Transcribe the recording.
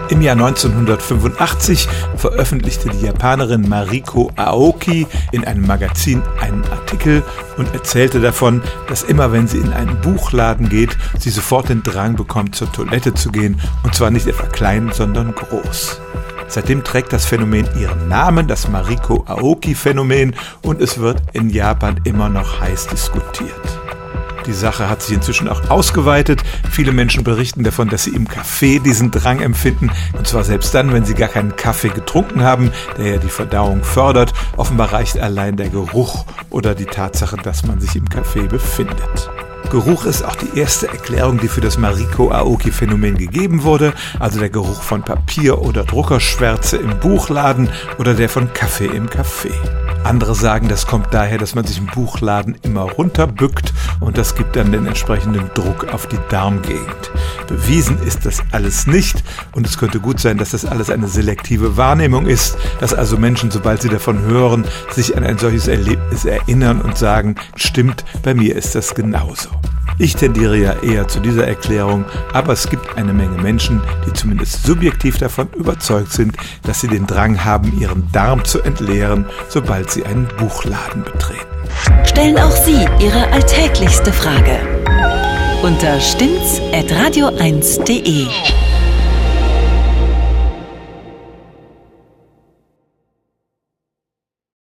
Im Jahr 1985 veröffentlichte die Japanerin Mariko Aoki in einem Magazin einen Artikel und erzählte davon, dass immer wenn sie in einen Buchladen geht, sie sofort den Drang bekommt, zur Toilette zu gehen, und zwar nicht etwa klein, sondern groß. Seitdem trägt das Phänomen ihren Namen, das Mariko Aoki-Phänomen, und es wird in Japan immer noch heiß diskutiert. Die Sache hat sich inzwischen auch ausgeweitet. Viele Menschen berichten davon, dass sie im Café diesen Drang empfinden. Und zwar selbst dann, wenn sie gar keinen Kaffee getrunken haben, der ja die Verdauung fördert. Offenbar reicht allein der Geruch oder die Tatsache, dass man sich im Café befindet. Geruch ist auch die erste Erklärung, die für das Mariko Aoki-Phänomen gegeben wurde, also der Geruch von Papier oder Druckerschwärze im Buchladen oder der von Kaffee im Café. Andere sagen, das kommt daher, dass man sich im Buchladen immer runterbückt und das gibt dann den entsprechenden Druck auf die Darmgegend. Bewiesen ist das alles nicht und es könnte gut sein, dass das alles eine selektive Wahrnehmung ist, dass also Menschen, sobald sie davon hören, sich an ein solches Erlebnis erinnern und sagen, stimmt, bei mir ist das genauso. Ich tendiere ja eher zu dieser Erklärung, aber es gibt eine Menge Menschen, die zumindest subjektiv davon überzeugt sind, dass sie den Drang haben, ihren Darm zu entleeren, sobald sie einen Buchladen betreten. Stellen auch Sie Ihre alltäglichste Frage unter stimmt's@radio1.de.